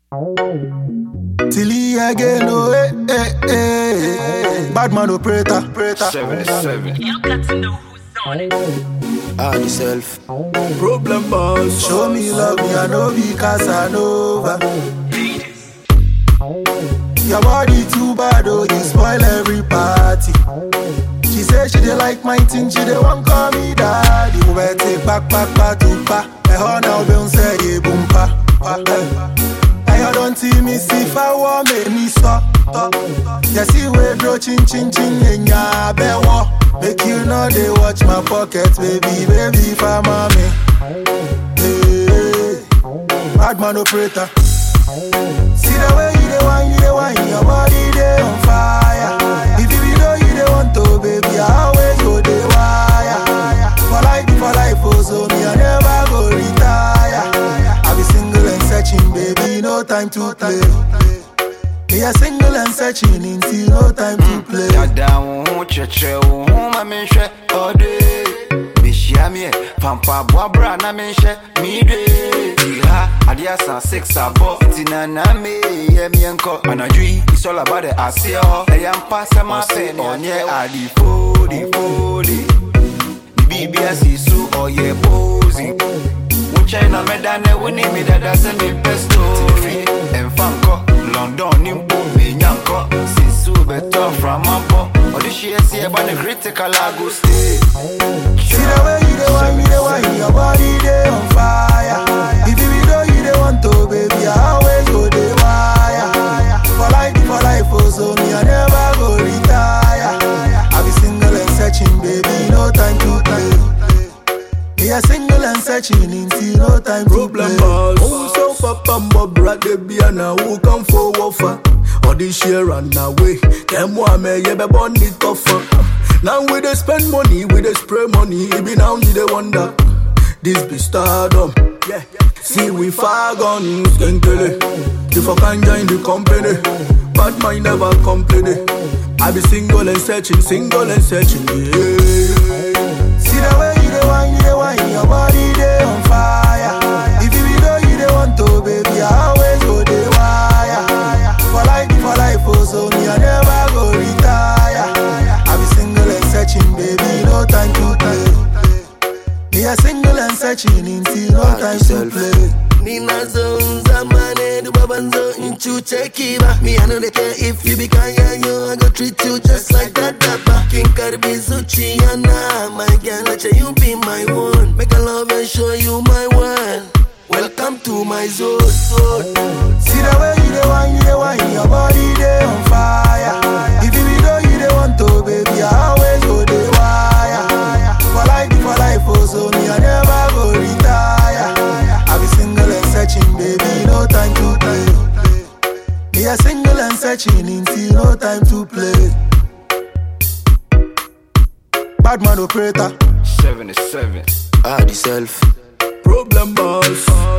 Tilly again, oh, bad man operator. 77. You got to know who's on it. Add yourself. Problem boss. Show me love, me I know be Casanova. Your body too bad, oh, you spoil every party. She say she dey like my thing, she dey want call me daddy. We better take back to pa. Me ho now be on say ye boom pa. I don't see me see if I want me stop. You see we draw chin in ya bewo. Make you know they watch my pocket, baby for mommy. Hey, bad man operator. See the way you the one, your body they on fire. If you know you the want to, baby, I always go the wire. For life, oh, so me I never go retire. I be single and searching, baby, no time to play. Me a single and searching, until no time to play. Down, I'm share all day. Bishami, Pampa, Barbara, I'm share me day. Adiasa 6 abo Tinana me Yemi Uncle and a dream. It's all about the Asia. I am passing my sen on ye Adi Fodi. BBS so or ye posing. China medane we need me that doesn't mean pesto. And Fanko, London, Nimpo, Minyanko. Since you better from Mampo. Or the she is here by the critical Lago stay. See the way you the one, your body they on fire. If you know you the want to, baby, I always go the wire. For life, oh, so me I never go retire. I be single and searching, baby, no time to play. Me a single and searching, until no time to play. Oh, so papa mbobra de biana who come for wafa. Or this year run away. Them one me ye be born it tougher. Now we dey spend money, we dey spray money. Even now we dey wonder. This be stardom. Yeah. See we far gone, skenkele. If I can join the company, bad mind never complain. I be single and searching, yeah. See the way you the one, your body they on fire. If you know you the want to, baby, I always go the wire. For life, oh, so me I never go retire. I be single and searching, baby, no time to play. Me a single and searching, until no time to play. Nina zonza mane du babanzo inchu chekiba. Me I know they care if you be kaya yo. I go treat you just like that dapper. King Karbi Zuchiana. My girl, let you be my one. Make a love and show you my one. Welcome to my zone. See the way you the one, your body they on fire. If you know you the want to, baby, I always go the wire. For life, oh, so me I never go retire. I be single and searching, baby, no time to play. Me a single and searching, until no time to play. Bad man operator. 77. Add yourself. Problem boss.